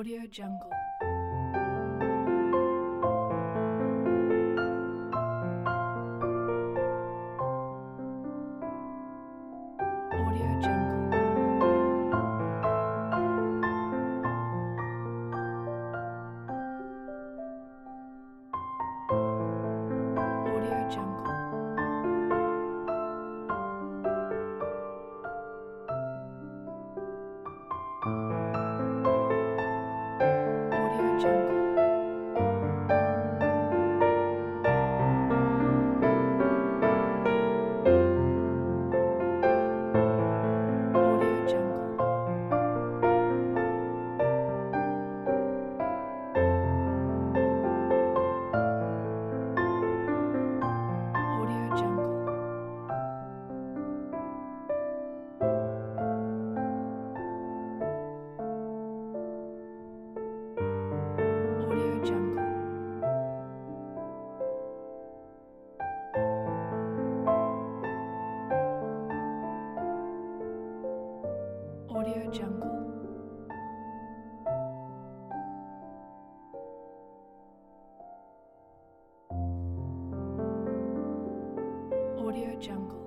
Audio Jungle. Audio Jungle. Audio Jungle. Audio Jungle. Audio Jungle. Audio Jungle. Audio Jungle. Audio Jungle. Audio Jungle.